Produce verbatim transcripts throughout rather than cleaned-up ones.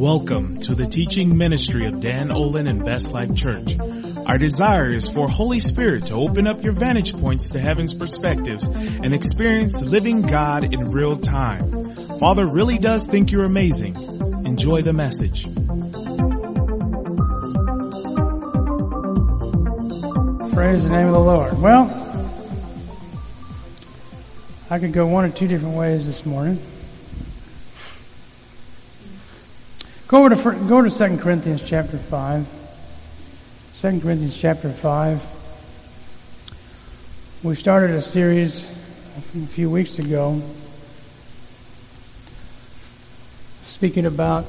Welcome to the teaching ministry of Dan Olin and Best Life Church. Our desire is for Holy Spirit to open up your vantage points to heaven's perspectives and experience living God in real time. Father really does think you're amazing. Enjoy the message. Praise the name of the Lord. Well, I could go one or two different ways this morning. Go over to go to Second Corinthians chapter five. Second Corinthians chapter five. We started a series a few weeks ago speaking about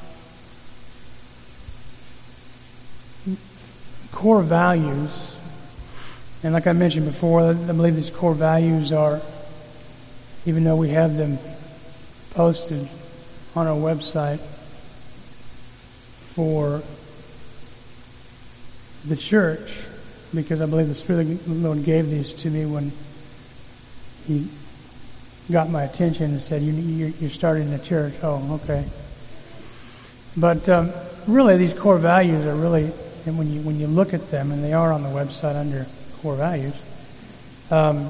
core values. And like I mentioned before, I believe these core values are, even though we have them posted on our website for the church, because I believe the Spirit of the Lord gave these to me when He got my attention and said, you, you're, you're starting a church. Oh, okay. But um, really, these core values are really, and when you when you look at them, and they are on the website under core values, um,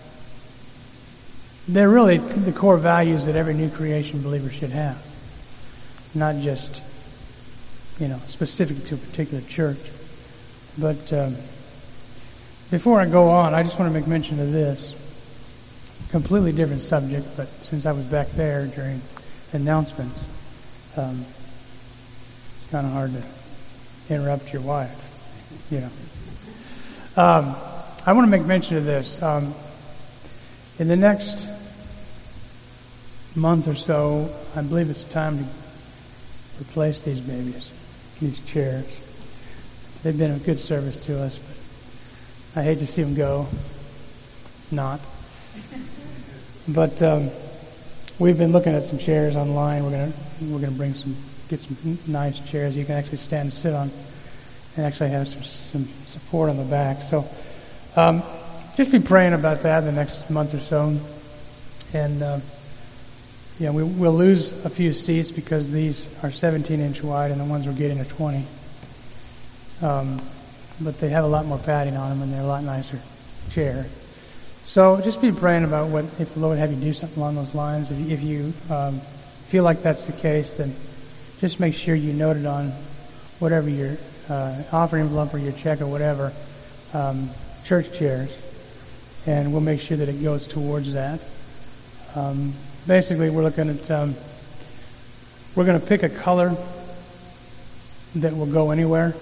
they're really the core values that every new creation believer should have, not just, you know, specific to a particular church. But um, before I go on, I just want to make mention of this. Completely different subject, but since I was back there during announcements, um, it's kind of hard to interrupt your wife, you know. Um, I want to make mention of this. Um, in the next month or so, I believe it's time to replace these babies, these chairs. They've been of good service to us, but I hate to see them go. Not. But um, we've been looking at some chairs online. We're gonna we're gonna bring some get some nice chairs you can actually stand and sit on, and actually have some some support on the back. So um, just be praying about that the next month or so, and uh, yeah, we, we'll lose a few seats because these are seventeen inch wide, and the ones we're getting are twenty. Um, but they have a lot more padding on them, and they're a lot nicer chair. So just be praying about what, if the Lord have you do something along those lines. If you, if you um, feel like that's the case, then just make sure you note it on whatever your uh, offering envelope or your check or whatever, um, church chairs, and we'll make sure that it goes towards that. Um, basically, we're looking at, um, we're going to pick a color that will go anywhere.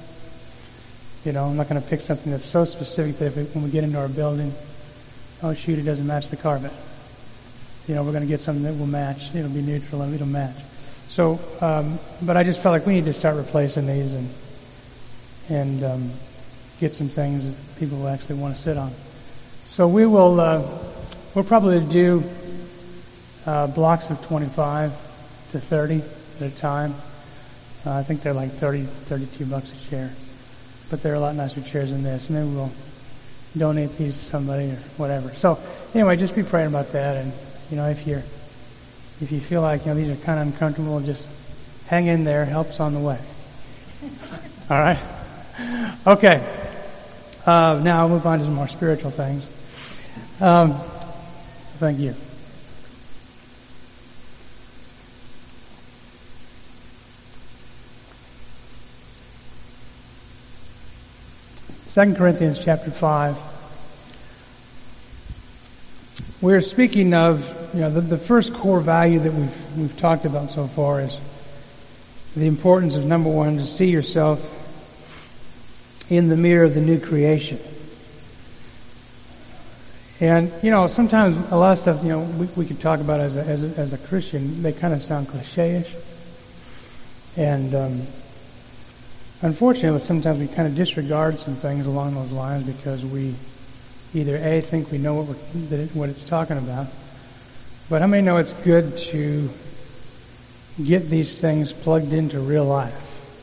You know, I'm not going to pick something that's so specific that if it, when we get into our building, oh shoot, it doesn't match the carpet. You know, we're going to get something that will match. It'll be neutral and it'll match. So, um, but I just felt like we need to start replacing these and and um, get some things that people will actually want to sit on. So we will, uh, we'll probably do uh, blocks of twenty-five to thirty at a time. Uh, I think they're like thirty, thirty-two bucks a chair. But they're a lot nicer chairs than this. And then we'll donate these to somebody or whatever. So anyway, just be praying about that. And, you know, if you're, if you feel like, you know, these are kind of uncomfortable, just hang in there. Help's on the way. All right? Okay. Uh, now I'll move on to some more spiritual things. Um, thank you. Second Corinthians chapter five. We're speaking of, you know, the, the first core value that we've we've talked about so far is the importance of, number one, to see yourself in the mirror of the new creation. And, you know, sometimes a lot of stuff, you know, we, we could talk about as a, as a, as a Christian, they kind of sound cliche-ish. And, um, unfortunately, sometimes we kind of disregard some things along those lines because we either A, think we know what, we're, that it, what it's talking about, but how many know it's good to get these things plugged into real life?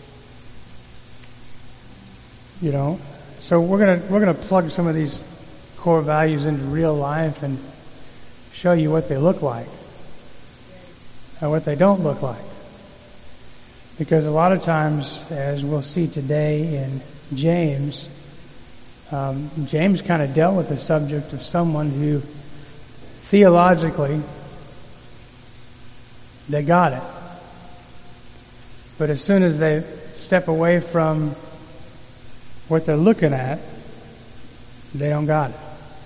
You know, so we're gonna we're gonna plug some of these core values into real life and show you what they look like or what they don't look like. Because a lot of times, as we'll see today in James, um, James kind of dealt with the subject of someone who theologically, they got it. But as soon as they step away from what they're looking at, they don't got it.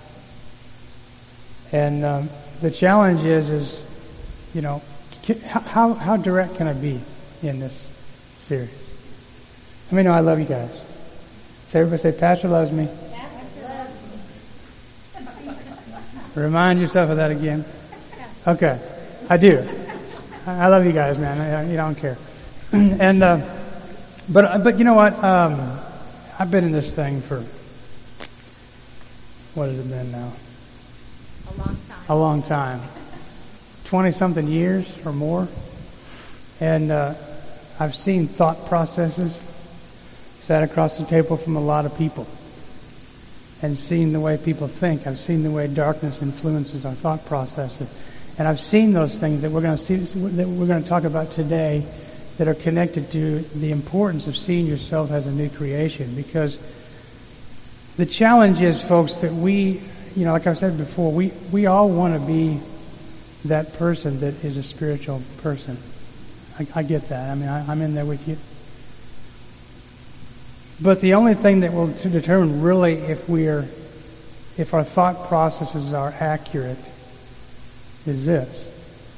And um, the challenge is, is, you know, how how direct can I be in this series? Let me know I love you guys. Say, everybody say, Pastor loves me. Pastor loves me. Remind yourself of that again. Okay, I do. I love you guys, man. I, you don't care. and uh, but but you know what? Um, I've been in this thing for what has it been now? A long time. A long time. Twenty-something years or more. And uh, I've seen thought processes sat across the table from a lot of people and seen the way people think. I've seen the way darkness influences our thought processes. And I've seen those things that we're going to see, that we're going to talk about today that are connected to the importance of seeing yourself as a new creation. Because the challenge is, folks, that we, you know, like I said before, we, we all want to be that person that is a spiritual person. I, I get that. I mean, I, I'm in there with you. But the only thing that will determine really if we're, if our thought processes are accurate is this.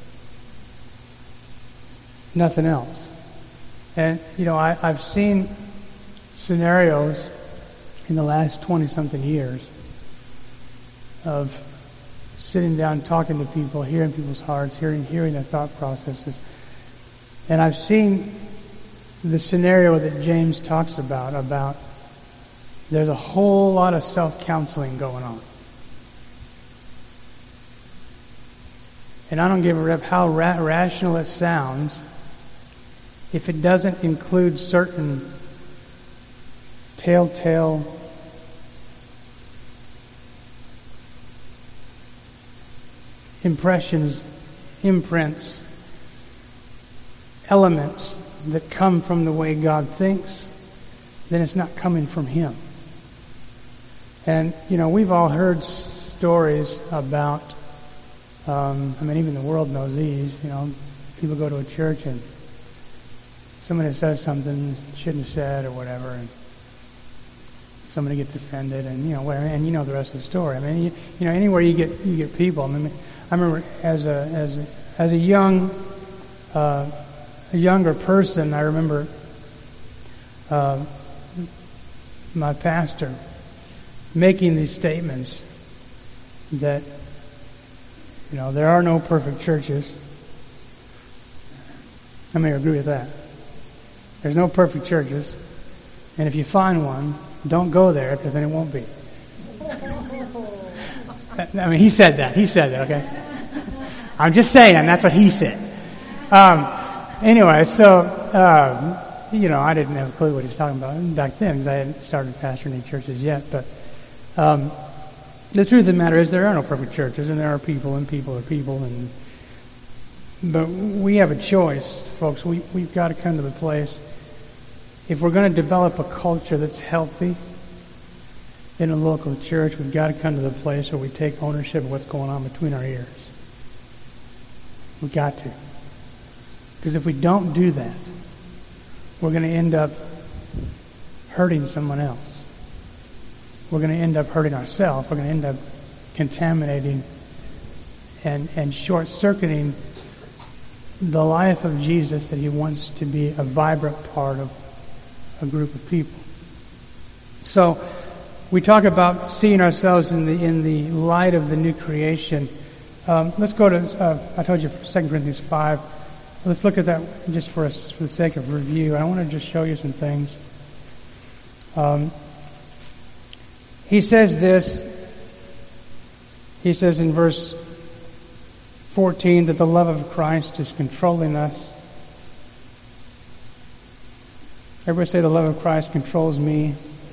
Nothing else. And, you know, I, I've seen scenarios in the last twenty-something years of sitting down, talking to people, hearing people's hearts, hearing hearing their thought processes. And I've seen the scenario that James talks about, about there's a whole lot of self-counseling going on. And I don't give a rip how ra- rational it sounds if it doesn't include certain telltale impressions, imprints, elements that come from the way God thinks, then it's not coming from Him. And, you know, we've all heard stories about, um, I mean, even the world knows these, you know, people go to a church and somebody says something shouldn't have said or whatever, and somebody gets offended, and, you know, where, and you know the rest of the story. I mean, you, you know, anywhere you get, you get people. I mean, I remember as a, as a, as a young, uh, a younger person, I remember uh, my pastor making these statements that, you know, there are no perfect churches. I may agree with that. There's no perfect churches, and if you find one, don't go there, because then it won't be. I mean, he said that. He said that, okay? I'm just saying, that's what he said. Um, anyway, so, um, you know, I didn't have a clue what he was talking about back then, because I hadn't started pastoring any churches yet. But um, the truth of the matter is there are no perfect churches, and there are people, and people are people. and But we have a choice, folks. We, we've got to come to the place, if we're going to develop a culture that's healthy in a local church, we've got to come to the place where we take ownership of what's going on between our ears. We've got to. Because if we don't do that, we're going to end up hurting someone else. We're going to end up hurting ourselves. We're going to end up contaminating and, and short-circuiting the life of Jesus that He wants to be a vibrant part of a group of people. So we talk about seeing ourselves in the in the light of the new creation. Um, let's go to, uh, I told you, Second Corinthians five. Let's look at that just for, us, for the sake of review. I want to just show you some things. Um, he says this, he says in verse fourteen that the love of Christ is controlling us. Everybody say the love of Christ controls me.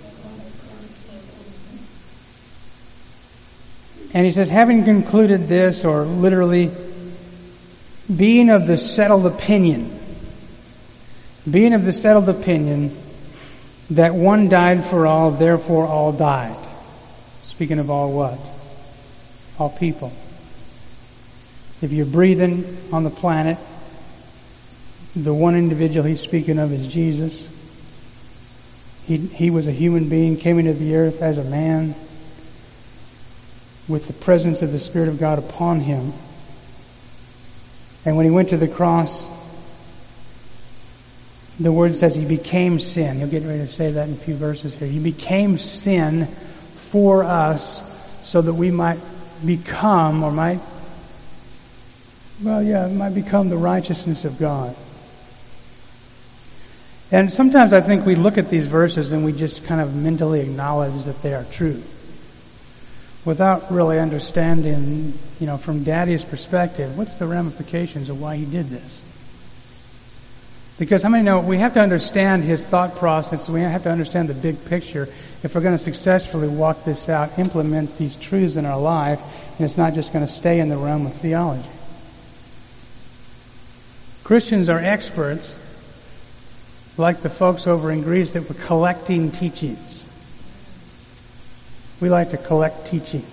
And he says, having concluded this, or literally being of the settled opinion being of the settled opinion that one died for all, therefore all died. Speaking of all what? All people. If you're breathing on the planet, the one individual he's speaking of is Jesus. He, he was a human being, came into the earth as a man with the presence of the Spirit of God upon him. And when he went to the cross, the word says he became sin. He'll get ready to say that in a few verses here. He became sin for us so that we might become, or might, well, yeah, might become the righteousness of God. And sometimes I think we look at these verses and we just kind of mentally acknowledge that they are true, without really understanding, you know, from Daddy's perspective, what's the ramifications of why he did this? Because how many know we have to understand his thought process, we have to understand the big picture if we're going to successfully walk this out, implement these truths in our life, and it's not just going to stay in the realm of theology. Christians are experts, like the folks over in Greece that were collecting teachings. We like to collect teachings.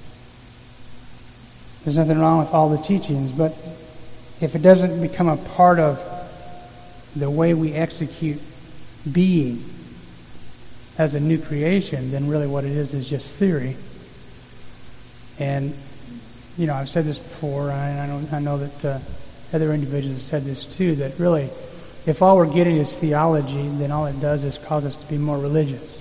There's nothing wrong with all the teachings, but if it doesn't become a part of the way we execute being as a new creation, then really what it is is just theory. And, you know, I've said this before, and I know, I know that uh, other individuals have said this too, that really, if all we're getting is theology, then all it does is cause us to be more religious.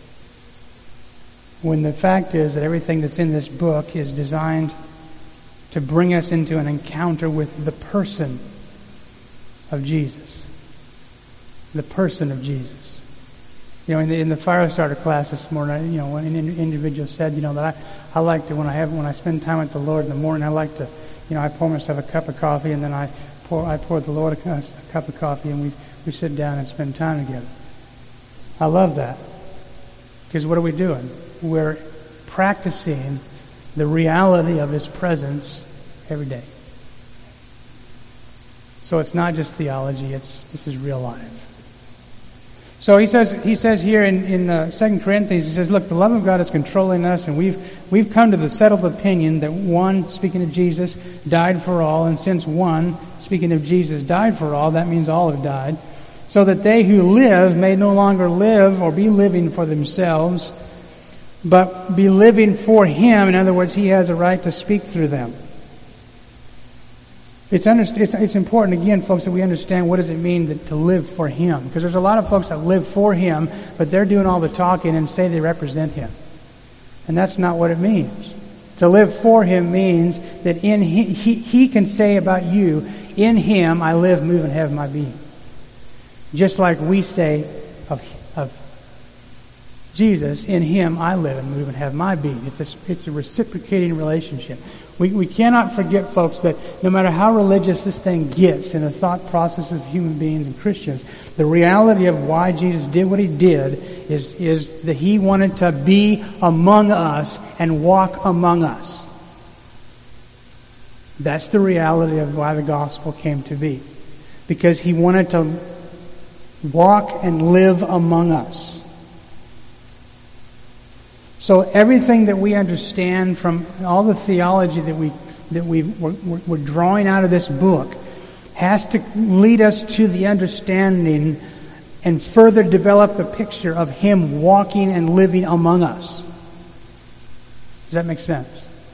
When the fact is that everything that's in this book is designed to bring us into an encounter with the person of Jesus. The person of Jesus. You know, in the, in the fire starter class this morning, you know, when an individual said, you know, that I, I like to, when I have, when I spend time with the Lord in the morning, I like to, you know, I pour myself a cup of coffee and then I pour, I pour the Lord a, a cup of coffee and we, we sit down and spend time together. I love that. Because what are we doing? We're practicing the reality of His presence every day. So it's not just theology, it's, this is real life. So he says, he says here in, in uh, Second Corinthians, he says, look, the love of God is controlling us, and we've, we've come to the settled opinion that one, speaking of Jesus, died for all, and since one, speaking of Jesus, died for all, that means all have died, so that they who live may no longer live or be living for themselves, but be living for Him. In other words, He has a right to speak through them. It's, under, it's, it's important, again, folks, that we understand what does it mean to, to live for Him. Because there's a lot of folks that live for Him, but they're doing all the talking and say they represent Him. And that's not what it means. To live for Him means that in He, he, he can say about you, in Him I live, move, and have my being. Just like we say of, of Jesus, in Him I live and move and have my being. It's a, it's a reciprocating relationship. We, we cannot forget, folks, that no matter how religious this thing gets in the thought process of human beings and Christians, the reality of why Jesus did what He did is, is that He wanted to be among us and walk among us. That's the reality of why the gospel came to be. Because He wanted to walk and live among us. So everything that we understand from all the theology that we that we we're, we're drawing out of this book has to lead us to the understanding and further develop the picture of Him walking and living among us. Does that make sense?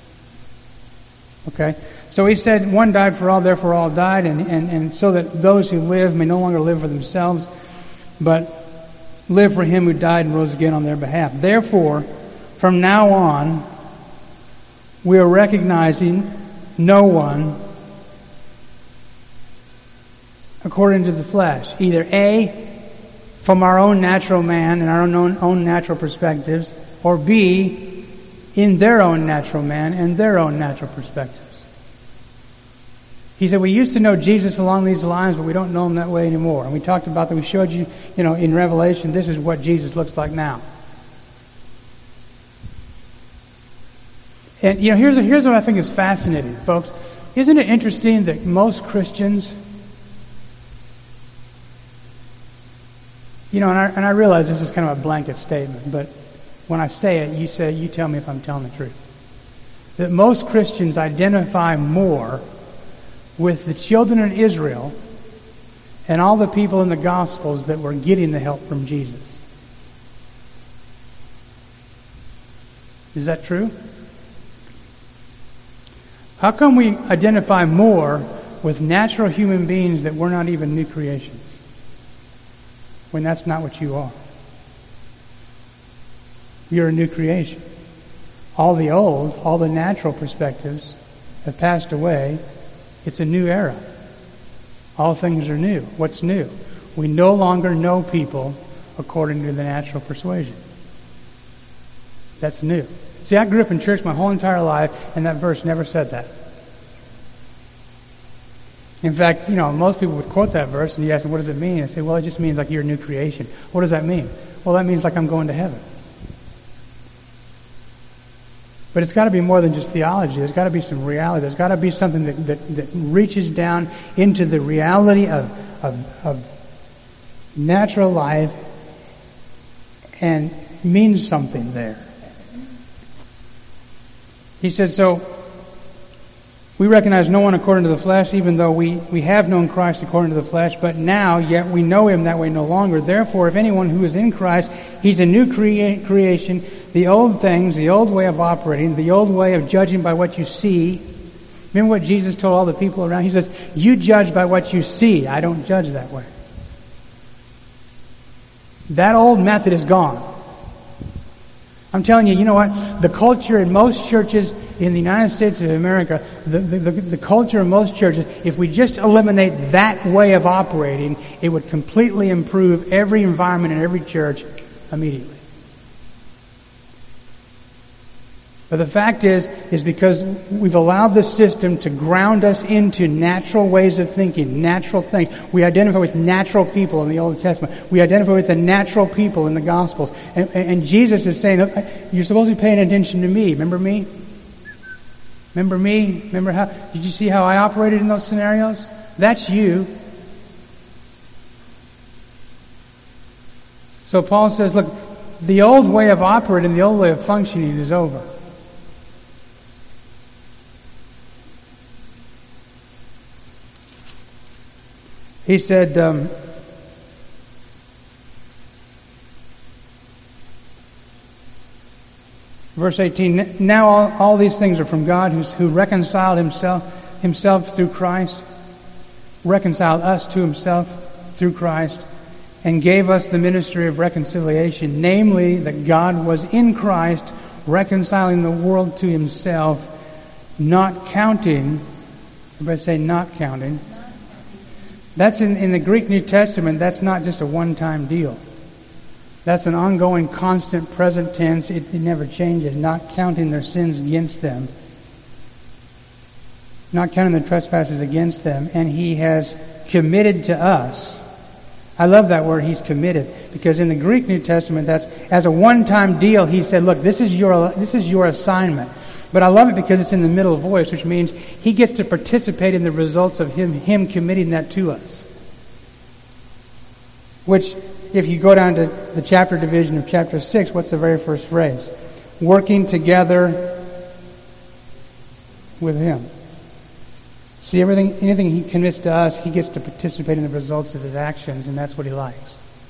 Okay. So He said, one died for all, therefore all died, and, and, and so that those who live may no longer live for themselves, but live for Him who died and rose again on their behalf. Therefore, from now on, we are recognizing no one according to the flesh. Either A, from our own natural man and our own, own natural perspectives, or B, in their own natural man and their own natural perspectives. He said, we used to know Jesus along these lines, but we don't know Him that way anymore. And we talked about that. We showed you, you know, in Revelation, this is what Jesus looks like now. And, you know, here's, here's what I think is fascinating, folks. Isn't it interesting that most Christians You know, and I, and I realize this is kind of a blanket statement, but when I say it, you say, you tell me if I'm telling the truth. That most Christians identify more with the children of Israel and all the people in the Gospels that were getting the help from Jesus. Is that true? How come we identify more with natural human beings that we're not even new creations, when that's not what you are? You're a new creation. All the old, all the natural perspectives have passed away. It's a new era. All things are new. What's new? We no longer know people according to the natural persuasion. That's new. See, I grew up in church my whole entire life, and that verse never said that. In fact, you know, most people would quote that verse, and you ask them, what does it mean? I say, well, it just means like you're a new creation. What does that mean? Well, that means like I'm going to heaven. But it's got to be more than just theology. There's got to be some reality. There's got to be something that, that, that reaches down into the reality of, of, of natural life and means something there. He said, so we recognize no one according to the flesh, even though we, we have known Christ according to the flesh, but now yet we know him that way no longer. Therefore, if anyone who is in Christ, he's a new crea- creation. The old things, the old way of operating, the old way of judging by what you see. Remember what Jesus told all the people around? He says, you judge by what you see. I don't judge that way. That old method is gone. I'm telling you, you know what? The culture in most churches in the United States of America, the, the, the, the culture in most churches, if we just eliminate that way of operating, it would completely improve every environment in every church immediately. But the fact is, is because we've allowed the system to ground us into natural ways of thinking, natural things. We identify with natural people in the Old Testament. We identify with the natural people in the Gospels. And, and Jesus is saying, you're supposed to be paying attention to me. Remember me? Remember me? Remember how, did you see how I operated in those scenarios? That's you. So Paul says, look, the old way of operating, the old way of functioning is over. He said, um, verse eighteen, now all, all these things are from God who's, who reconciled himself, himself through Christ, reconciled us to himself through Christ, and gave us the ministry of reconciliation, namely that God was in Christ reconciling the world to himself, not counting, everybody say not counting. That's in, in the Greek New Testament, that's not just a one-time deal. That's an ongoing, constant, present tense. It, it never changes. Not counting their sins against them. Not counting their trespasses against them. And he has committed to us. I love that word, he's committed. Because in the Greek New Testament, that's as a one-time deal. He said, look, this is your, this is your assignment. But I love it because it's in the middle voice, which means he gets to participate in the results of him, him committing that to us. Which, if you go down to the chapter division of chapter six, what's the very first phrase? Working together with him. See, everything, anything he commits to us, he gets to participate in the results of his actions, and that's what he likes.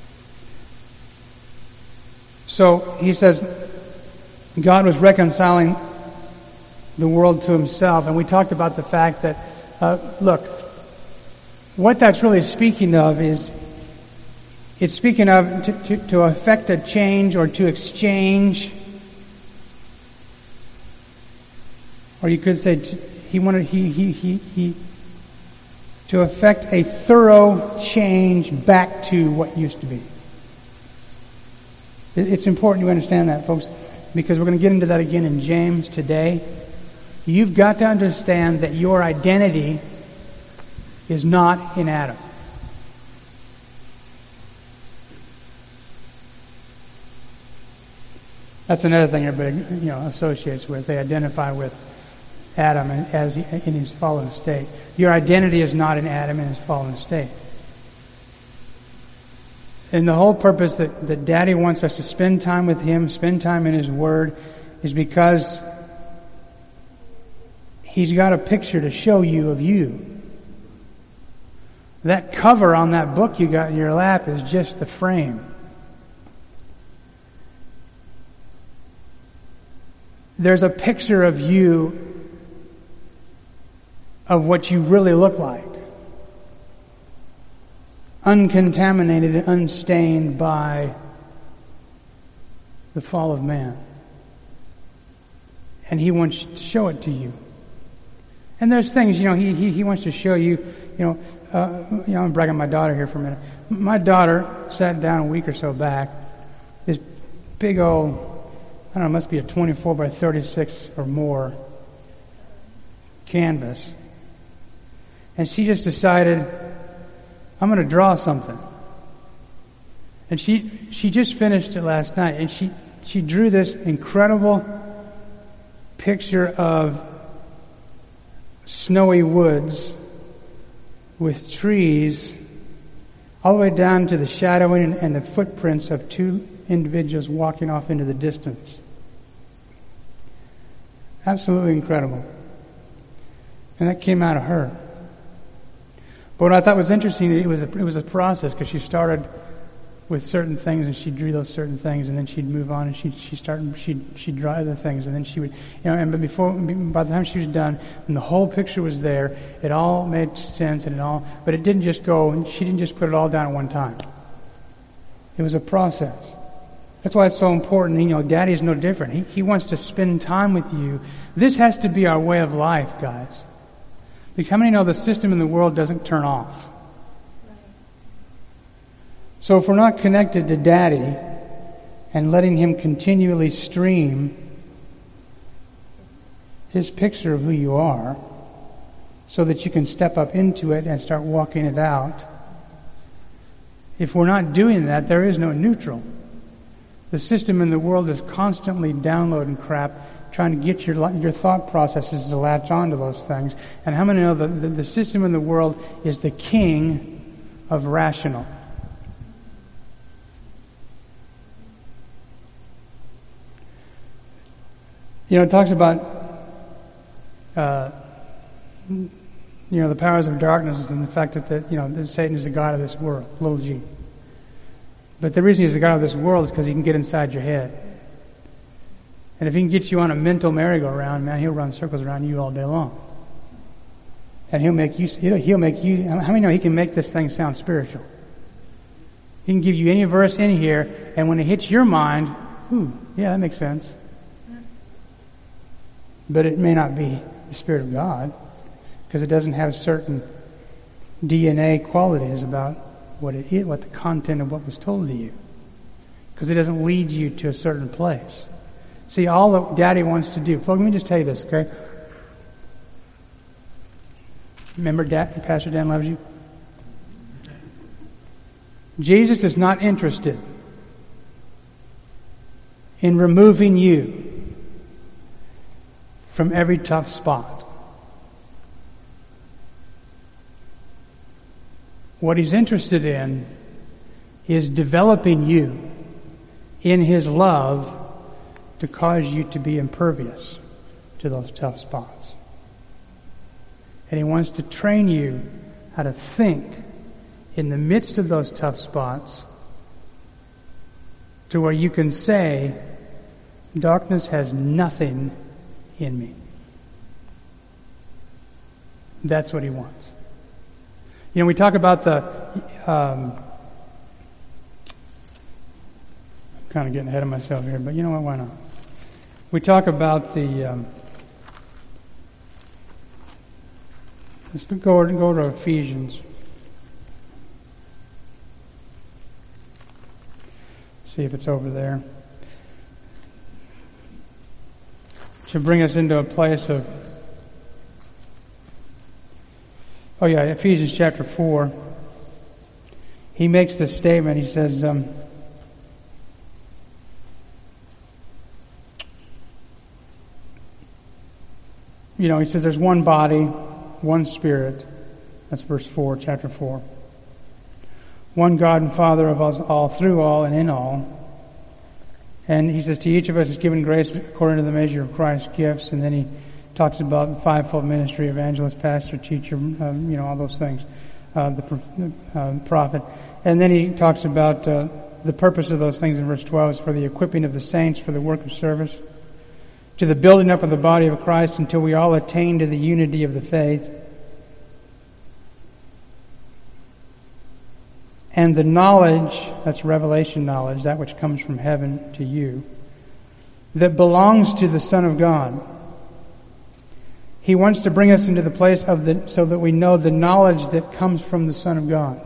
So, he says, God was reconciling the world to himself. And we talked about the fact that, uh, look, what that's really speaking of is, it's speaking of to, to, to affect a change or to exchange, or you could say to, he wanted, he, he, he, he, to affect a thorough change back to what used to be. It's important you understand that, folks, because we're going to get into that again in James today. You've got to understand that your identity is not in Adam. That's another thing everybody, you know, associates with. They identify with Adam as he, in his fallen state. Your identity is not in Adam in his fallen state. And the whole purpose that, that Daddy wants us to spend time with Him, spend time in His Word, is because He's got a picture to show you of you. That cover on that book you got in your lap is just the frame. There's a picture of you, of what you really look like. Uncontaminated and unstained by the fall of man. And He wants to show it to you. And there's things, you know, He He, he wants to show you, you know, uh, you know, I'm bragging on my daughter here for a minute. My daughter sat down a week or so back, this big old, I don't know, it must be a twenty-four by thirty-six or more canvas. And she just decided, I'm going to draw something. And she she just finished it last night, and she she drew this incredible picture of snowy woods with trees all the way down to the shadowing and, and the footprints of two individuals walking off into the distance. Absolutely incredible. And that came out of her. But what I thought was interesting, it was a, it was a process, because she started with certain things and she drew those certain things, and then she'd move on and she'd she started she'd she'd draw other things, and then she would, you know, and but before by the time she was done and the whole picture was there, it all made sense and it all, but it didn't just go, and she didn't just put it all down at one time. It was a process. That's why it's so important. You know, Daddy is no different. He he wants to spend time with you. This has to be our way of life, guys. Because how many know the system in the world doesn't turn off? So if we're not connected to Daddy and letting Him continually stream His picture of who you are, so that you can step up into it and start walking it out, if we're not doing that, there is no neutral. The system in the world is constantly downloading crap, trying to get your your thought processes to latch onto those things. And how many know that the, the system in the world is the king of rational? You know, it talks about, uh, you know, the powers of darkness and the fact that, the, you know, that Satan is the god of this world, little g. But the reason he's the god of this world is because he can get inside your head. And if he can get you on a mental merry-go-round, man, he'll run circles around you all day long. And he'll make you, he'll make you, how many know he can make this thing sound spiritual? He can give you any verse in here, and when it hits your mind, ooh, yeah, that makes sense. But it may not be the Spirit of God, because it doesn't have certain D N A qualities about what it is, what the content of what was told to you. Because it doesn't lead you to a certain place. See, all that Daddy wants to do, folks, let me just tell you this, okay? Remember, Dad, Pastor Dan loves you? Jesus is not interested in removing you from every tough spot. What He's interested in is developing you in His love to cause you to be impervious to those tough spots. And He wants to train you how to think in the midst of those tough spots to where you can say, darkness has nothing in me. That's what He wants. You know, we talk about the, um, I'm kind of getting ahead of myself here, but you know what, why not? We talk about the, um, let's go, go to Ephesians. See if it's over there. To bring us into a place of, oh yeah, Ephesians chapter four. He makes this statement. He says, um, you know, he says there's one body, one Spirit. That's verse four, chapter four. one God and Father of us all, through all, and in all. And he says, to each of us is given grace according to the measure of Christ's gifts. And then he talks about the fivefold ministry, evangelist, pastor, teacher, um, you know, all those things, uh, the uh, prophet. And then he talks about uh, the purpose of those things in verse twelve is for the equipping of the saints for the work of service, to the building up of the body of Christ until we all attain to the unity of the faith and the knowledge, that's revelation knowledge, that which comes from heaven to you, that belongs to the Son of God. He wants to bring us into the place of the, so that we know the knowledge that comes from the Son of God.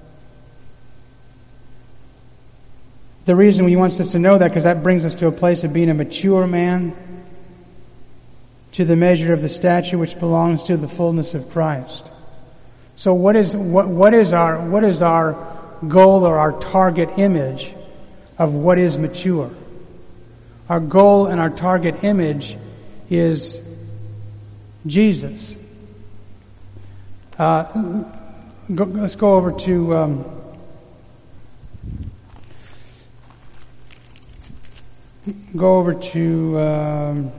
The reason he wants us to know that, because that brings us to a place of being a mature man, to the measure of the stature which belongs to the fullness of Christ. So what is what what is our what is our goal or our target image of what is mature? Our goal and our target image is Jesus. Uh, go, let's go over to um, go over to um,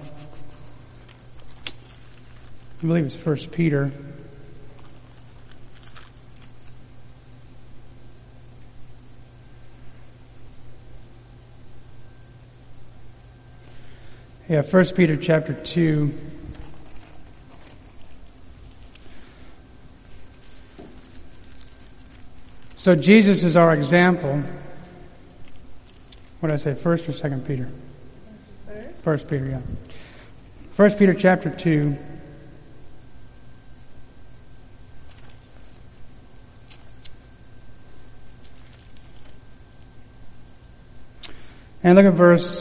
I believe it's First Peter. Yeah, First Peter chapter two. So Jesus is our example. What did I say, First or Second Peter? First. First Peter, yeah. First Peter chapter two. And look at verse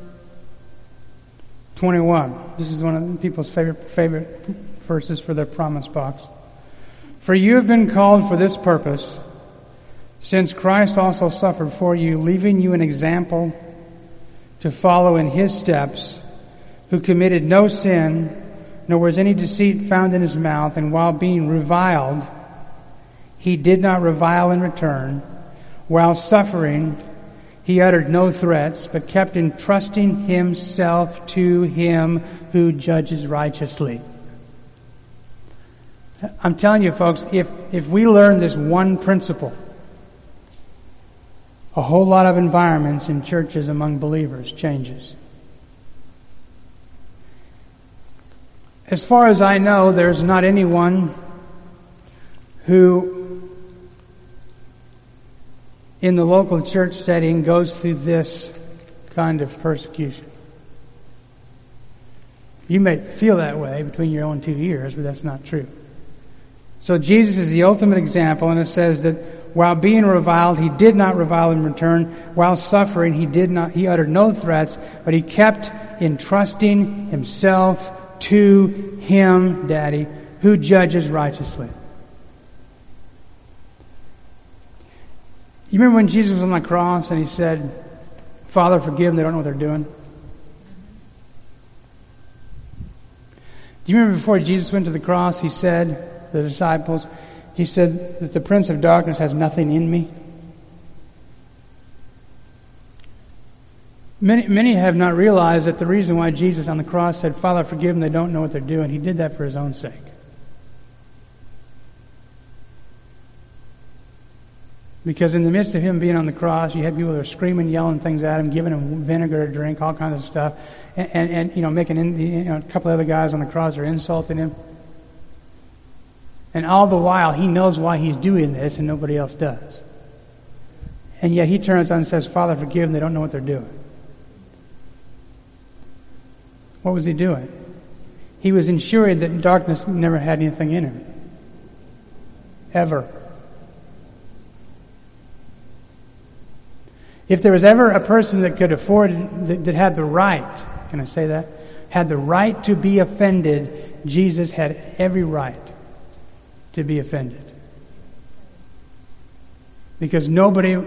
twenty-one. This is one of people's favorite favorite verses for their promise box. For you have been called for this purpose, since Christ also suffered for you, leaving you an example to follow in his steps, who committed no sin, nor was any deceit found in his mouth, and while being reviled, he did not revile in return. While suffering, he uttered no threats, but kept entrusting himself to him who judges righteously. I'm telling you, folks, if, if we learn this one principle, a whole lot of environments in churches among believers changes. As far as I know, there's not anyone who in the local church setting goes through this kind of persecution. You may feel that way between your own two ears, but that's not true. So Jesus is the ultimate example, and it says that while being reviled, he did not revile in return. While suffering, he did not, he uttered no threats, but he kept entrusting himself to him, Daddy, who judges righteously. You remember when Jesus was on the cross and he said, Father, forgive them, they don't know what they're doing? Do you remember before Jesus went to the cross, he said, the disciples, he said that the prince of darkness has nothing in me? Many, many have not realized that the reason why Jesus on the cross said, Father, forgive them, they don't know what they're doing, he did that for his own sake. Because in the midst of him being on the cross, you had people that were screaming, yelling things at him, giving him vinegar to drink, all kinds of stuff, and, and, and you know, making you know, a couple of other guys on the cross are insulting him. And all the while, he knows why he's doing this, and nobody else does. And yet he turns on and says, Father, forgive them, they don't know what they're doing. What was he doing? He was ensuring that darkness never had anything in him. Ever. If there was ever a person that could afford, that, that had the right, can I say that? Had the right to be offended, Jesus had every right to be offended. Because nobody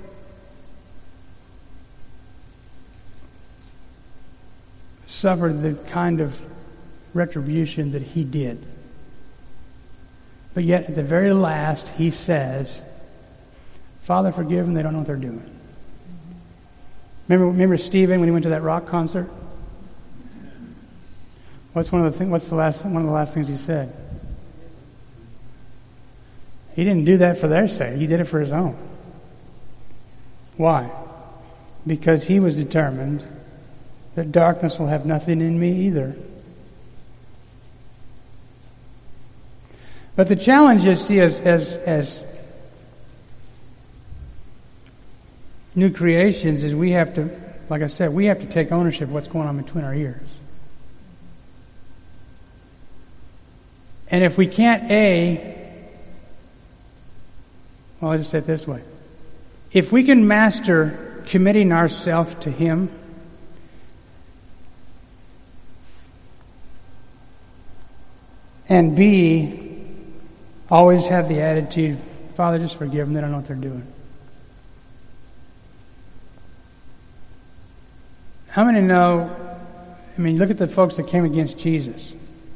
suffered the kind of retribution that he did. But yet at the very last, he says, Father, forgive them, they don't know what they're doing. Remember, remember Stephen when he went to that rock concert? What's one of the thing, What's the last one of the last things he said? He didn't do that for their sake. He did it for his own. Why? Because he was determined that darkness will have nothing in me either. But the challenge is, see, as as as new creations, is we have to, like I said, we have to take ownership of what's going on between our ears. And if we can't, A, well, I'll just say it this way. If we can master committing ourselves to Him, and B, always have the attitude, Father, just forgive them, they don't know what they're doing. How many know, I mean, look at the folks that came against Jesus.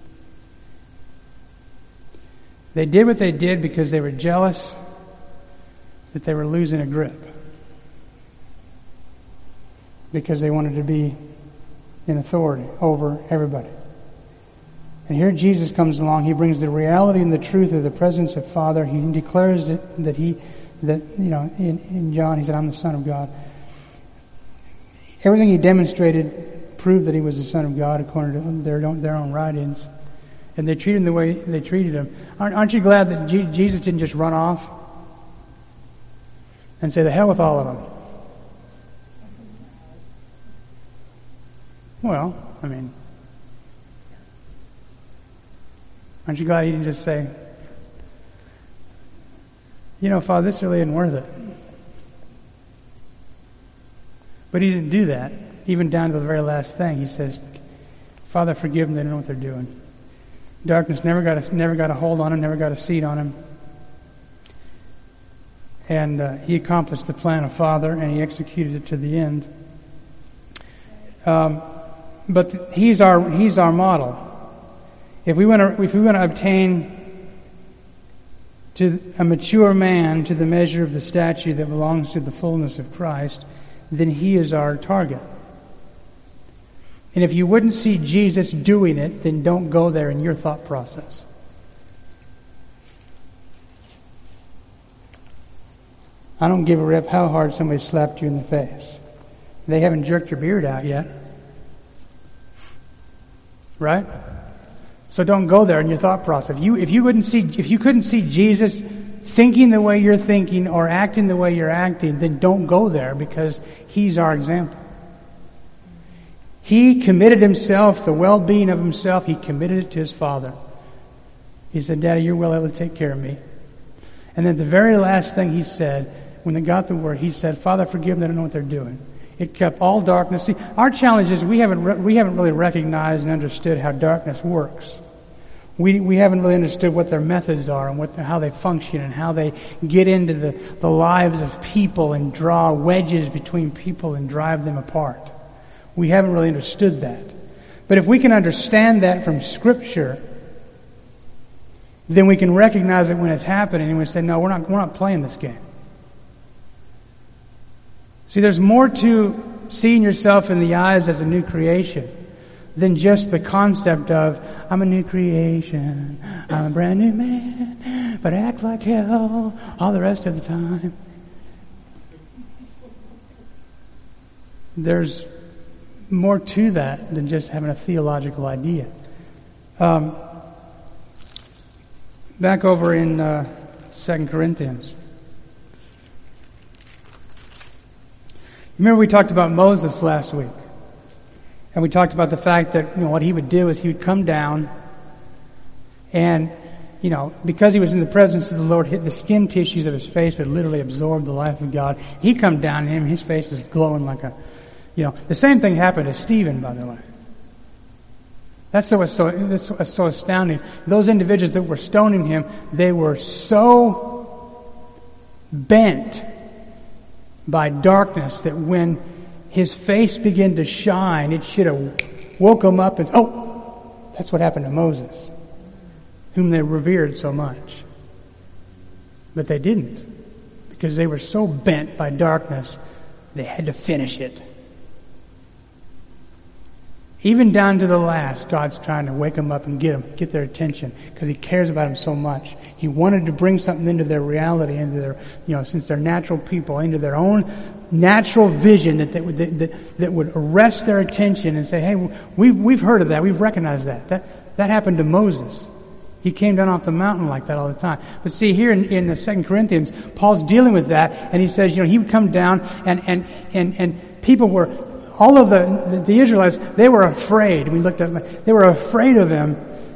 They did what they did because they were jealous that they were losing a grip. Because they wanted to be in authority over everybody. And here Jesus comes along. He brings the reality and the truth of the presence of Father. He declares that, that he, that, you know, in, in John, he said, I'm the Son of God. Everything he demonstrated proved that he was the Son of God according to their own, their own writings. And they treated him the way they treated him. Aren't, aren't you glad that G- Jesus didn't just run off and say, the hell with all of them? Well, I mean, aren't you glad he didn't just say, you know, Father, this really isn't worth it? But he didn't do that. Even down to the very last thing, he says, Father, forgive them, they don't know what they're doing. Darkness never got a, never got a hold on him, never got a seat on him. And uh, he accomplished the plan of Father, and he executed it to the end. Um, but th- he's our he's our model. If we want to if we want to obtain to a mature man to the measure of the stature that belongs to the fullness of Christ, then he is our target. And if you wouldn't see Jesus doing it, then don't go there in your thought process. I don't give a rip how hard somebody slapped you in the face. They haven't jerked your beard out yet. Right? So don't go there in your thought process. If you, if you wouldn't see, if you couldn't see Jesus thinking the way you're thinking or acting the way you're acting, then don't go there, because he's our example. He committed himself, the well-being of himself, he committed it to his Father. He said, Daddy, you're well able to take care of me. And then the very last thing he said, when they got the word, he said, Father, forgive them, they don't know what they're doing. It kept all darkness. See, our challenge is we haven't re- we haven't really recognized and understood how darkness works. We we haven't really understood what their methods are and what the, how they function and how they get into the, the lives of people and draw wedges between people and drive them apart. We haven't really understood that. But if we can understand that from Scripture, then we can recognize it when it's happening and we say, no, we're not we're not playing this game. See, there's more to seeing yourself in the eyes as a new creation than just the concept of, I'm a new creation, I'm a brand new man, but I act like hell all the rest of the time. There's more to that than just having a theological idea. Um, back over in uh, Second Corinthians. Remember we talked about Moses last week. And we talked about the fact that, you know, what he would do is he would come down and, you know, because he was in the presence of the Lord, the skin tissues of his face would literally absorb the life of God. He'd come down to him, his face was glowing like a, you know, the same thing happened to Stephen, by the way. That's what was so, that's what was so astounding. Those individuals that were stoning him, they were so bent by darkness that when his face began to shine, it should have woke him up and, oh, that's what happened to Moses, whom they revered so much. But they didn't, because they were so bent by darkness, they had to finish it. Even down to the last, God's trying to wake them up and get them, get their attention, because He cares about them so much. He wanted to bring something into their reality, into their, you know, since they're natural people, into their own natural vision that that would, that, that would arrest their attention and say, hey, we've, we've heard of that, we've recognized that. That, that happened to Moses. He came down off the mountain like that all the time. But see, here in, in the Second Corinthians, Paul's dealing with that, and he says, you know, he would come down, and, and, and, and people were, all of the, the Israelites, they were afraid. We looked at, they were afraid of him.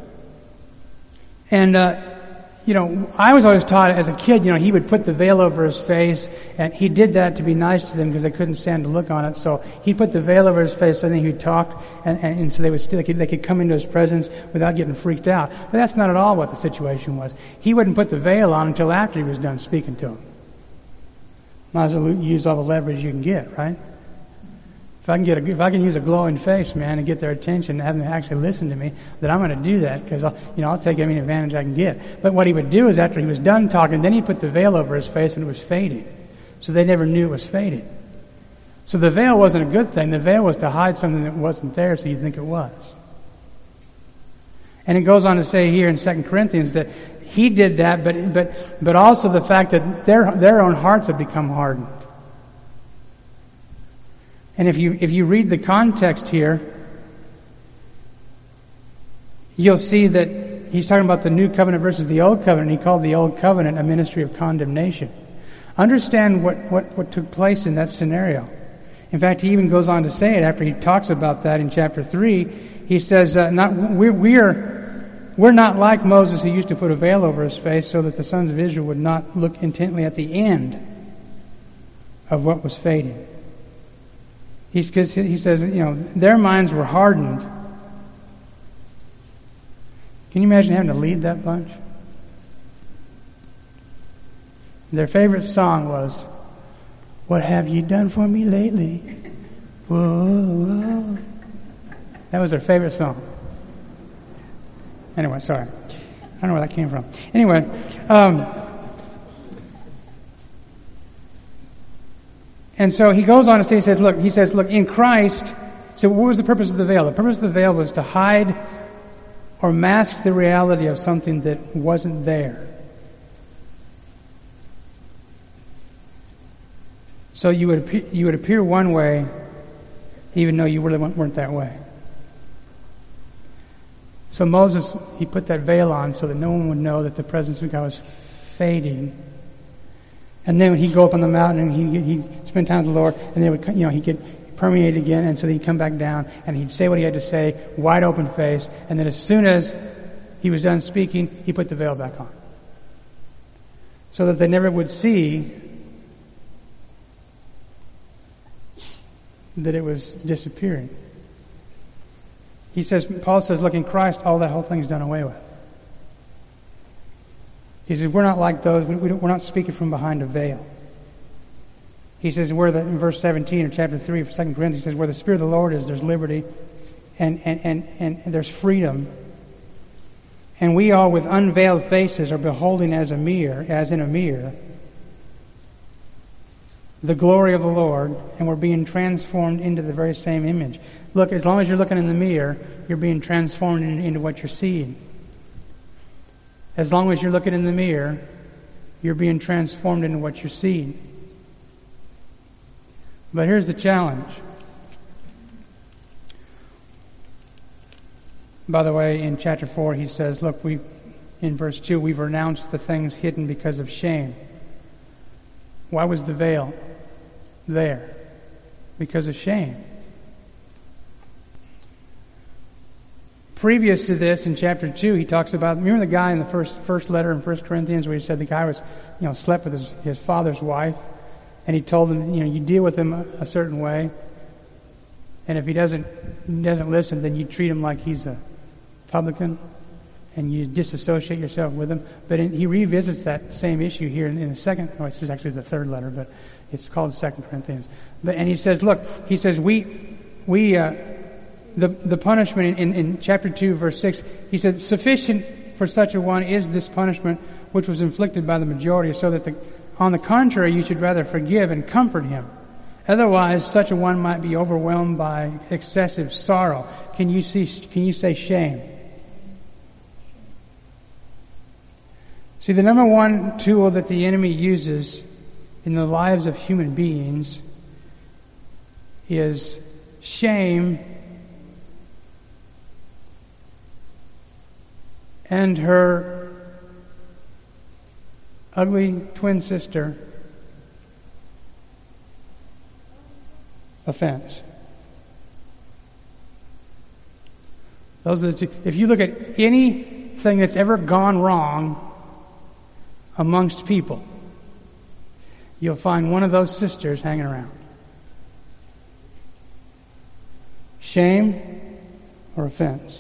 And, uh, you know, I was always taught as a kid, you know, he would put the veil over his face, and he did that to be nice to them because they couldn't stand to look on it. So he put the veil over his face so then he would talk, and, and, and so they would still, they could, they could come into his presence without getting freaked out. But that's not at all what the situation was. He wouldn't put the veil on until after he was done speaking to them. Might as well use all the leverage you can get, right? If I can get a, if I can use a glowing face, man, and get their attention and have them actually listen to me, then I'm going to do that because I'll, you know, I'll take any advantage I can get. But what he would do is after he was done talking, then he put the veil over his face and it was fading. So they never knew it was fading. So the veil wasn't a good thing. The veil was to hide something that wasn't there so you'd think it was. And it goes on to say here in Second Corinthians that he did that, but, but, but also the fact that their, their own hearts have become hardened. And if you, if you read the context here, you'll see that he's talking about the new covenant versus the old covenant. He called the old covenant a ministry of condemnation. Understand what, what, what took place in that scenario. In fact, he even goes on to say it after he talks about that in chapter three. He says, uh, not, we're, we're, we're not like Moses who used to put a veil over his face so that the sons of Israel would not look intently at the end of what was fading. He's, cause he says, you know, their minds were hardened. Can you imagine having to lead that bunch? Their favorite song was, "What have you done for me lately?" Whoa, whoa. That was their favorite song. Anyway, sorry. I don't know where that came from. Anyway, um, and so he goes on to say, he says, look, he says, look, in Christ, so what was the purpose of the veil? The purpose of the veil was to hide or mask the reality of something that wasn't there. So you would appear, you would appear one way, even though you really weren't that way. So Moses, he put that veil on so that no one would know that the presence of God was fading. And then he'd go up on the mountain and he'd, he'd spend time with the Lord, and they would, you know, he could permeate again, and so he'd come back down and he'd say what he had to say, wide open face, and then as soon as he was done speaking, he put the veil back on. So that they never would see that it was disappearing. He says, Paul says, look, in Christ, all that whole thing's done away with. He says, we're not like those. We, we we're not speaking from behind a veil. He says, where the, in verse seventeen of chapter three of Second Corinthians, he says, where the Spirit of the Lord is, there's liberty and, and, and, and, and there's freedom. And we all with unveiled faces are beholding as a mirror, as in a mirror, the glory of the Lord, and we're being transformed into the very same image. Look, as long as you're looking in the mirror, you're being transformed in, into what you're seeing. As long as you're looking in the mirror, you're being transformed into what you're seeing. But here's the challenge. By the way, in chapter four, he says, look, we, in verse two, we've renounced the things hidden because of shame. Why was the veil there? Because of shame. Previous to this, in chapter two, he talks about, remember the guy in the first first letter in First Corinthians where he said the guy was, you know, slept with his, his father's wife, and he told him, you know, you deal with him a, a certain way, and if he doesn't he doesn't listen, then you treat him like he's a publican, and you disassociate yourself with him. But in, he revisits that same issue here in, in the second, oh, this is actually the third letter, but it's called Second Corinthians. But and he says, look, he says we we. Uh, The, the punishment in, in chapter two, verse six, he said, sufficient for such a one is this punishment which was inflicted by the majority, so that the, On the contrary, you should rather forgive and comfort him. Otherwise, such a one might be overwhelmed by excessive sorrow. Can you see, can you say shame? See, the number one tool that the enemy uses in the lives of human beings is shame and her ugly twin sister, offense. Those are the two. If you look at anything that's ever gone wrong amongst people, you'll find one of those sisters hanging around. Shame or offense.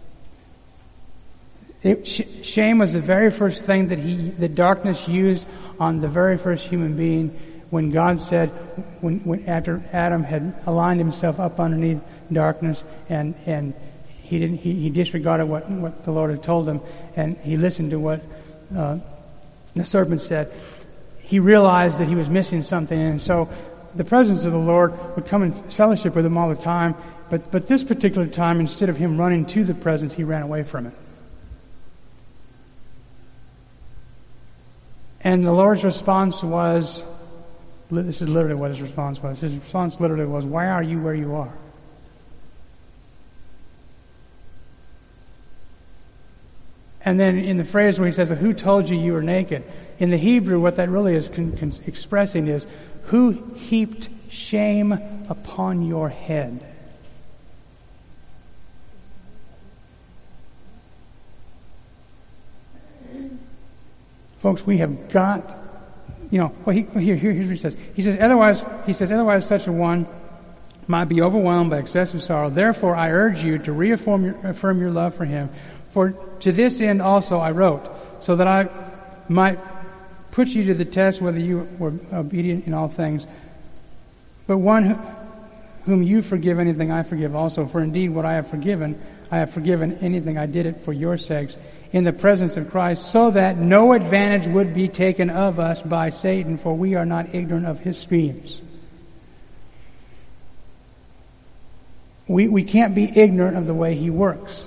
It, sh- shame was the very first thing that he, that darkness used on the very first human being when God said, when, when after Adam had aligned himself up underneath darkness and, and he didn't, he, he disregarded what, what the Lord had told him and he listened to what, uh, the serpent said. He realized that he was missing something, and so the presence of the Lord would come in fellowship with him all the time, but, but this particular time, instead of him running to the presence, he ran away from it. And the Lord's response was, this is literally what his response was. His response literally was, why are you where you are? And then in the phrase where he says, who told you you were naked? In the Hebrew, what that really is con- con- expressing is, who heaped shame upon your head? Folks, we have got, you know, well, he, here, here, here's what he says. He says, otherwise, he says, otherwise such a one might be overwhelmed by excessive sorrow. Therefore, I urge you to reaffirm your, affirm your love for him. For to this end also I wrote, so that I might put you to the test whether you were obedient in all things. But one who, whom you forgive anything, I forgive also. For indeed what I have forgiven, I have forgiven anything. I did it for your sakes in the presence of Christ, so that no advantage would be taken of us by Satan, for we are not ignorant of his schemes. We, we can't be ignorant of the way he works.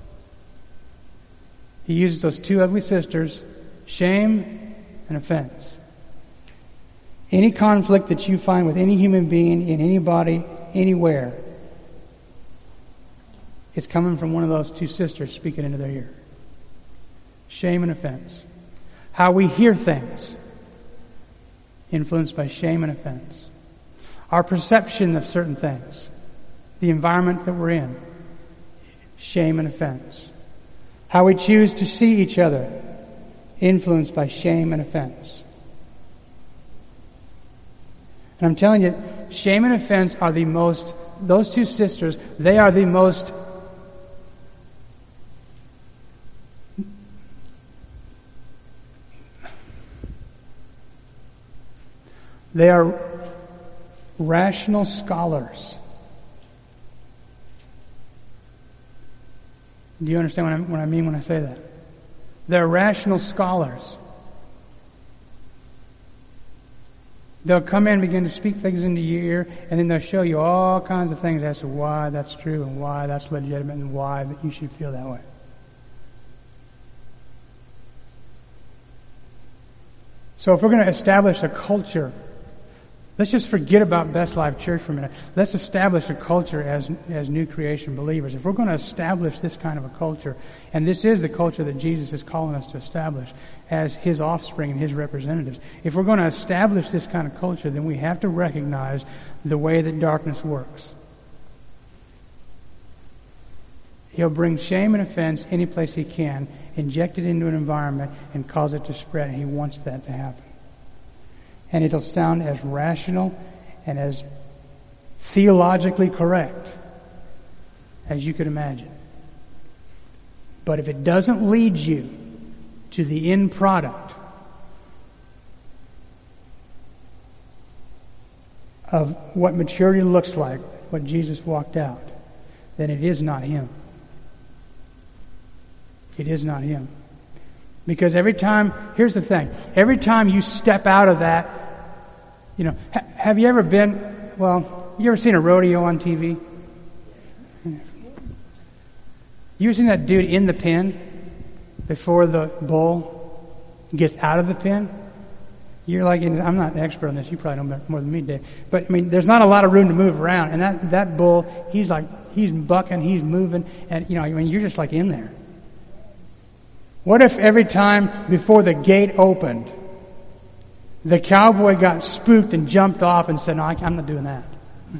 He uses those two ugly sisters, shame and offense. Any conflict that you find with any human being, in anybody, anywhere, it's coming from one of those two sisters speaking into their ear. Shame and offense. How we hear things, influenced by shame and offense. Our perception of certain things, the environment that we're in, shame and offense. How we choose to see each other, influenced by shame and offense. And I'm telling you, shame and offense are the most, those two sisters, they are the most they are rational scholars. Do you understand what I, what I mean when I say that? They're rational scholars. They'll come in and begin to speak things into your ear, and then they'll show you all kinds of things as to why that's true and why that's legitimate and why that you should feel that way. So if we're going to establish a culture, let's just forget about Best Life Church for a minute. Let's establish a culture as as new creation believers. If we're going to establish this kind of a culture, and this is the culture that Jesus is calling us to establish as his offspring and his representatives, if we're going to establish this kind of culture, then we have to recognize the way that darkness works. He'll bring shame and offense any place he can, inject it into an environment, and cause it to spread. And he wants that to happen. And it'll sound as rational and as theologically correct as you could imagine. But if it doesn't lead you to the end product of what maturity looks like, what Jesus walked out, then it is not him. It is not him. Because every time, here's the thing, every time you step out of that, you know, ha- have you ever been, well, you ever seen a rodeo on T V? You ever seen that dude in the pen before the bull gets out of the pen? You're like, I'm not an expert on this. You probably know more than me, Dave. But, I mean, there's not a lot of room to move around. And that, that bull, he's like, he's bucking, he's moving. And, you know, I mean, you're just like in there. What if every time before the gate opened, the cowboy got spooked and jumped off and said, no, I'm not doing that?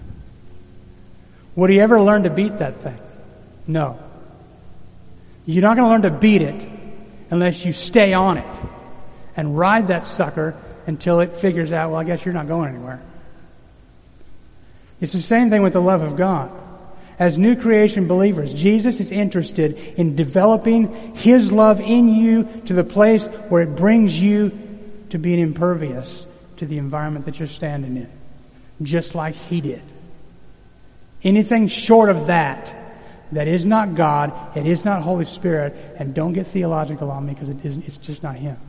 Would he ever learn to beat that thing? No. You're not going to learn to beat it unless you stay on it and ride that sucker until it figures out, well, I guess you're not going anywhere. It's the same thing with the love of God. As new creation believers, Jesus is interested in developing His love in you to the place where it brings you to being impervious to the environment that you're standing in, just like He did. Anything short of that, that is not God, it is not Holy Spirit, and don't get theological on me because it isn't, it's just not Him.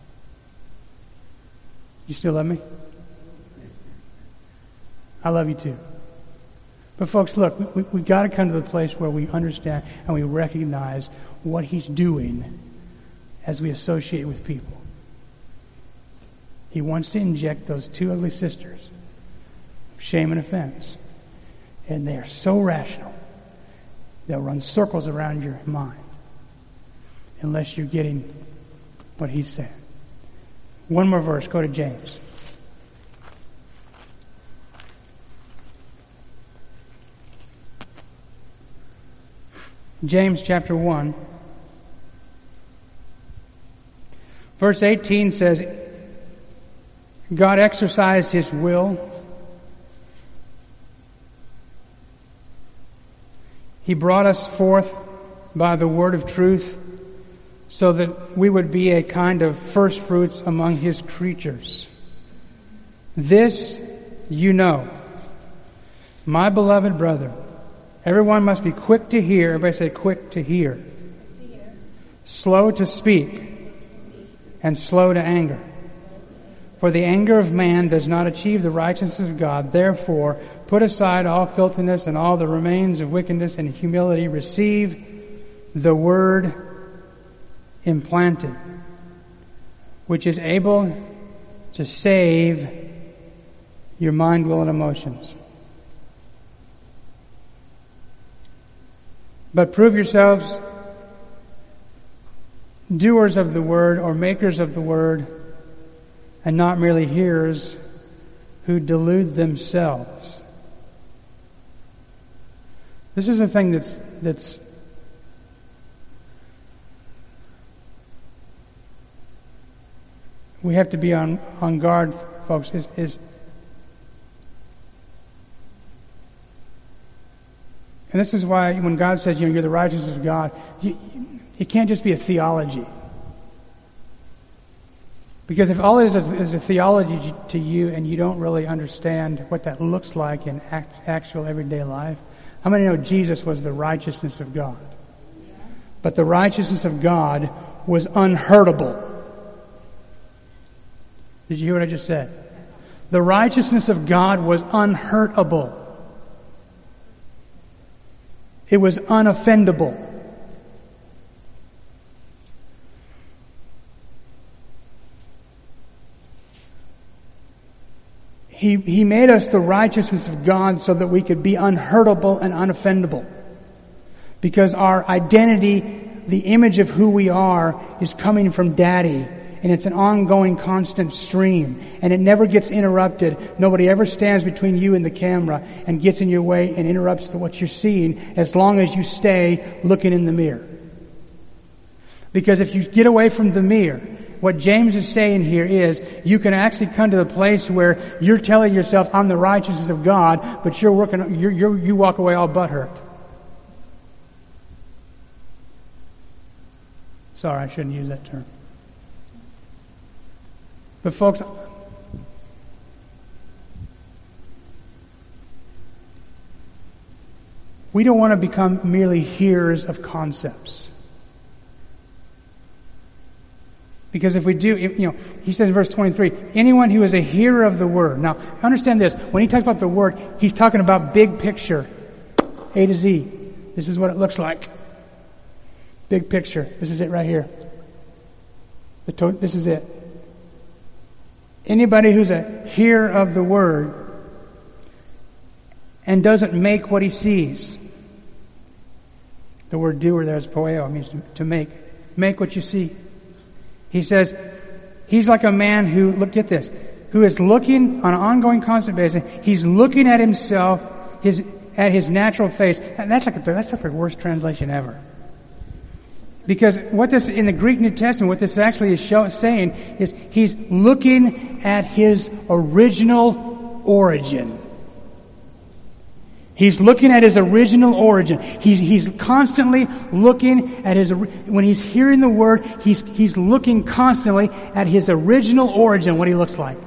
You still love me? I love you too. But folks, look, we, we, we've got to come to the place where we understand and we recognize what He's doing as we associate with people. He wants to inject those two ugly sisters, shame and offense. And they are so rational, they'll run circles around your mind unless you're getting what He's saying. One more verse, go to James. James chapter one. Verse eighteen says, God exercised His will. He brought us forth by the word of truth so that we would be a kind of first fruits among His creatures. This you know, my beloved brother, everyone must be quick to hear. Everybody say quick to hear. Slow to speak and slow to anger. For the anger of man does not achieve the righteousness of God. Therefore, put aside all filthiness and all the remains of wickedness and humility. Receive the word implanted, which is able to save your mind, will, and emotions. But prove yourselves doers of the word, or makers of the word, and not merely hearers who delude themselves. This is a thing that's that's we have to be on, on guard, folks, is, is and this is why when God says, you know, you're the righteousness of God, you, it can't just be a theology. Because if all it is is a theology to you and you don't really understand what that looks like in act, actual everyday life, how many know Jesus was the righteousness of God? But the righteousness of God was unhurtable. Did you hear what I just said? The righteousness of God was unhurtable. It was unoffendable. He, he made us the righteousness of God so that we could be unhurtable and unoffendable. Because our identity, the image of who we are, is coming from Daddy. And it's an ongoing, constant stream. And it never gets interrupted. Nobody ever stands between you and the camera and gets in your way and interrupts what you're seeing, as long as you stay looking in the mirror. Because if you get away from the mirror, what James is saying here is you can actually come to the place where you're telling yourself, I'm the righteousness of God, but you're working, you're, you're, you walk away all butthurt. Sorry, I shouldn't use that term. But folks, we don't want to become merely hearers of concepts. Because if we do, if, you know, he says in verse twenty-three, anyone who is a hearer of the word. Now, understand this. When he talks about the word, he's talking about big picture. A to Z. This is what it looks like. Big picture. This is it right here. The to- this is it. Anybody who's a hearer of the word and doesn't make what he sees. The word doer there is poeo. It means to, to make. Make what you see. He says, he's like a man who, look, get this, who is looking on an ongoing constant basis. He's looking at himself, his, at his natural face. And that's like, a, that's like the worst translation ever. Because what this, in the Greek New Testament, what this actually is show, saying is he's looking at his original origin. He's looking at his original origin. He's, he's constantly looking at his, when he's hearing the word, he's, he's looking constantly at his original origin, what he looks like.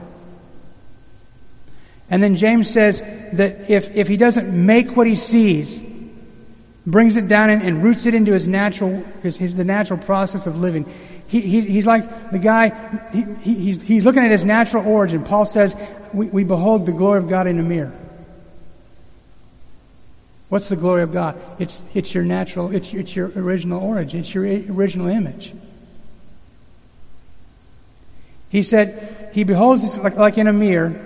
And then James says that if, if he doesn't make what he sees, brings it down and, and roots it into his natural, his, his, the natural process of living, he, he, he's like the guy, he, he's, he's looking at his natural origin. Paul says, we, we behold the glory of God in a mirror. What's the glory of God? It's, it's your natural, it's, it's your original origin. It's your original image. He said, he beholds it like, like in a mirror.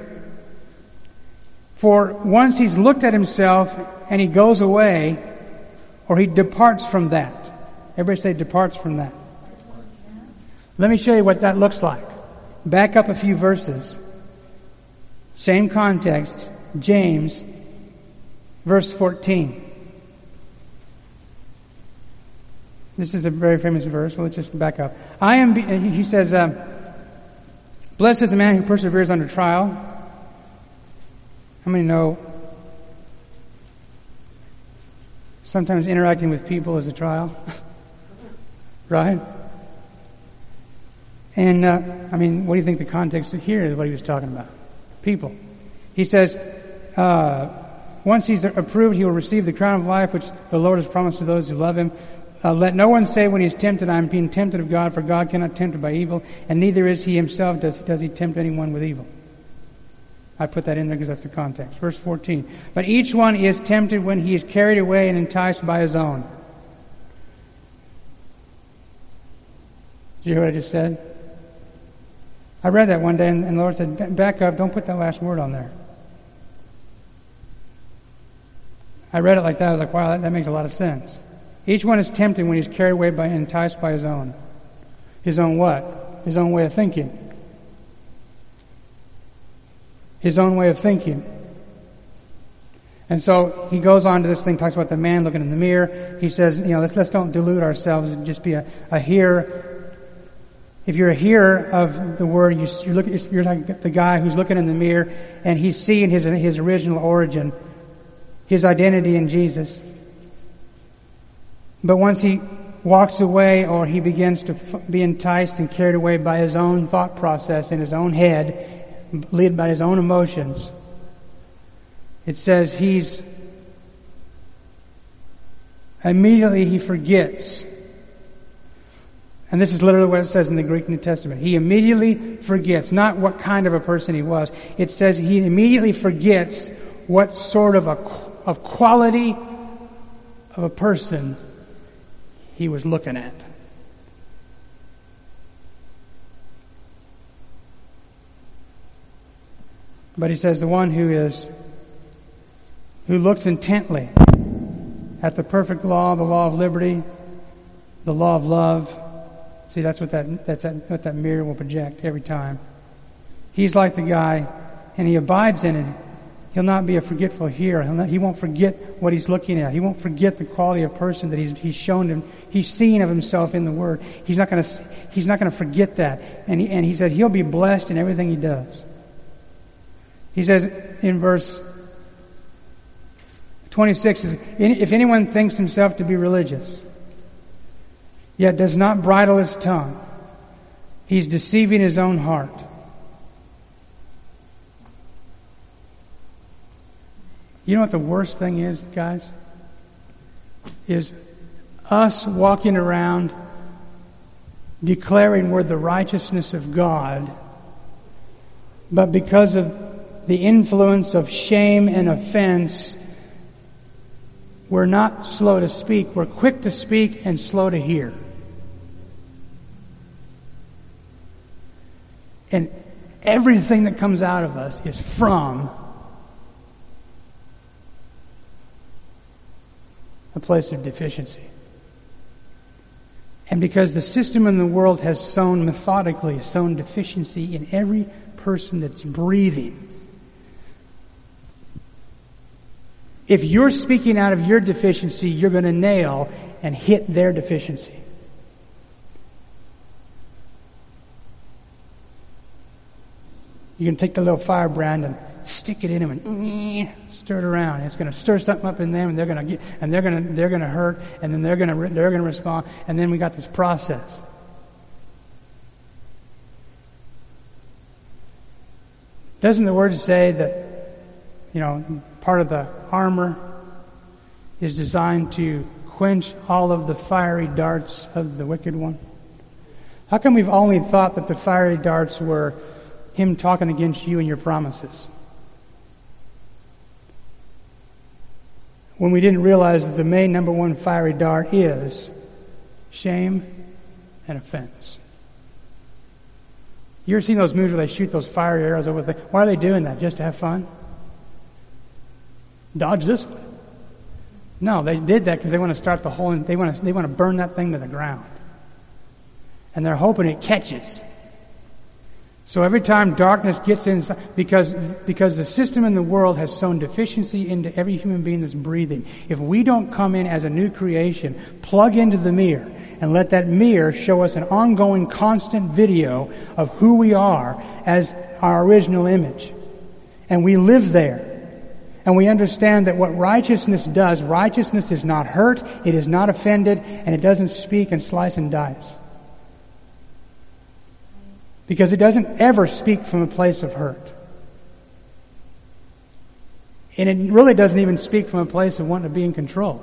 For once he's looked at himself and he goes away, or he departs from that. Everybody say departs from that. Let me show you what that looks like. Back up a few verses. Same context. James, verse fourteen. This is a very famous verse. Well, let's just back up. I am, be- he says, uh, blessed is the man who perseveres under trial. How many know sometimes interacting with people is a trial? Right? And, uh, I mean, what do you think the context here is what he was talking about? People. He says, uh, once he's approved, he will receive the crown of life which the Lord has promised to those who love him. Uh, let no one say when he is tempted, I am being tempted of God, for God cannot tempt by evil, and neither is he himself, does, does he tempt anyone with evil. I put that in there because that's the context. Verse fourteen. But each one is tempted when he is carried away and enticed by his own. Did you hear what I just said? I read that one day and, and the Lord said, back up, don't put that last word on there. I read it like that. I was like, wow, that, that makes a lot of sense. Each one is tempted when he's carried away by and enticed by his own. His own what? His own way of thinking. His own way of thinking. And so he goes on to this thing, talks about the man looking in the mirror. He says, you know, let's, let's don't delude ourselves and just be a, a hearer. If you're a hearer of the word, you, you're looking, you're like the guy who's looking in the mirror and he's seeing his, his original origin, his identity in Jesus. But once he walks away or he begins to f- be enticed and carried away by his own thought process in his own head, led by his own emotions, it says he's, immediately he forgets. And this is literally what it says in the Greek New Testament. He immediately forgets, not what kind of a person he was. It says he immediately forgets what sort of a of quality of a person he was looking at. But he says the one who is, who looks intently at the perfect law, the law of liberty, the law of love. See, that's what that, that's that, what that mirror will project every time. He's like the guy, and he abides in it. He'll not be a forgetful hearer. He'll not, he won't forget what he's looking at. He won't forget the quality of person that he's, he's shown him. He's seen of himself in the Word. He's not going to, he's not going to forget that. And he, and he said he'll be blessed in everything he does. He says in verse twenty-six, if anyone thinks himself to be religious, yet does not bridle his tongue, he's deceiving his own heart. You know what the worst thing is, guys? Is us walking around declaring we're the righteousness of God, but because of the influence of shame and offense, we're not slow to speak. We're quick to speak and slow to hear. And everything that comes out of us is from a place of deficiency. And because the system in the world has sown methodically, sown deficiency in every person that's breathing, if you're speaking out of your deficiency, you're going to nail and hit their deficiency. You can take the little firebrand and stick it in them and stir it around. It's going to stir something up in them, and they're going to get, and they're going to, they're going to hurt, and then they're going to, they're going to respond, and then we got this process. Doesn't the word say that, you know, part of the armor is designed to quench all of the fiery darts of the wicked one? How come we've only thought that the fiery darts were him talking against you and your promises, when we didn't realize that the main number one fiery dart is shame and offense? You ever seen those movies where they shoot those fiery arrows over the thing? Why are they doing that? Just to have fun? Dodge this way. No, they did that because they want to start the whole, they want to, they want to burn that thing to the ground. And they're hoping it catches. So every time darkness gets inside, because, because the system in the world has sown deficiency into every human being that's breathing. If we don't come in as a new creation, plug into the mirror, and let that mirror show us an ongoing, constant video of who we are as our original image. And we live there. And we understand that what righteousness does, righteousness is not hurt, it is not offended, and it doesn't speak and slice and dice. Because it doesn't ever speak from a place of hurt. And it really doesn't even speak from a place of wanting to be in control.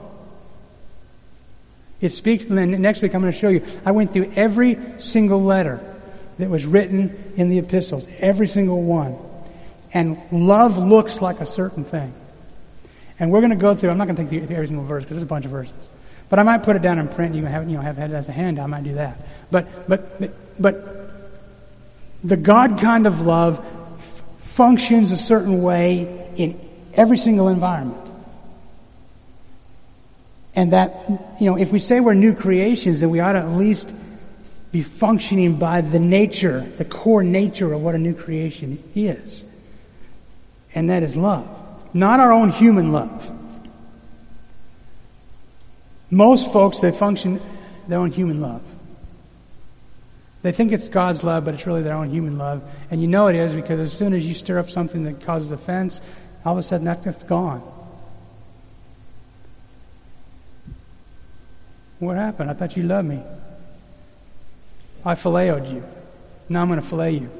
It speaks, and then next week I'm going to show you, I went through every single letter that was written in the epistles, every single one. And love looks like a certain thing. And we're going to go through, I'm not going to take through every single verse because there's a bunch of verses. But I might put it down in print, you can have, you know, have it as a handout, I might do that. But, but, but, but, the God kind of love f- functions a certain way in every single environment. And that, you know, if we say we're new creations, then we ought to at least be functioning by the nature, the core nature of what a new creation is. And that is love. Not our own human love. Most folks, they function their own human love. They think it's God's love, but it's really their own human love. And you know it is because as soon as you stir up something that causes offense, all of a sudden that's gone. What happened? I thought you loved me. I filleted you. Now I'm going to fillet you.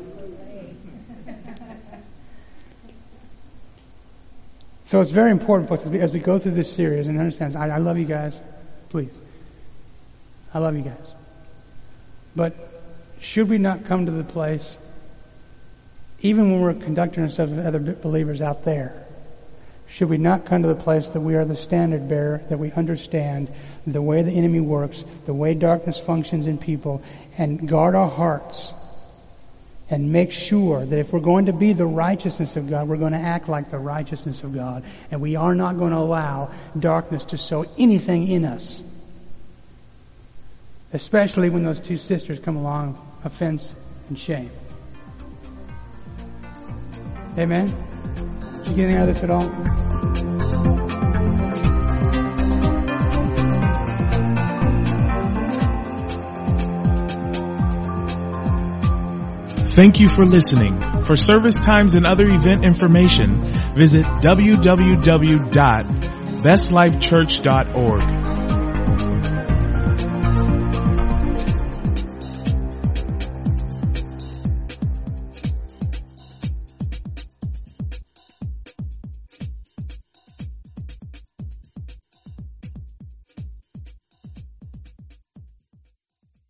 So it's very important for us as we go through this series and understand, I, I love you guys. Please. I love you guys. But should we not come to the place, even when we're conducting ourselves with other believers out there, should we not come to the place that we are the standard bearer, that we understand the way the enemy works, the way darkness functions in people, and guard our hearts and make sure that if we're going to be the righteousness of God, we're going to act like the righteousness of God, and we are not going to allow darkness to sow anything in us. Especially when those two sisters come along, offense and shame. Amen? Did you get anything out of this at all? Thank you for listening. For service times and other event information, visit w w w dot best life church dot org.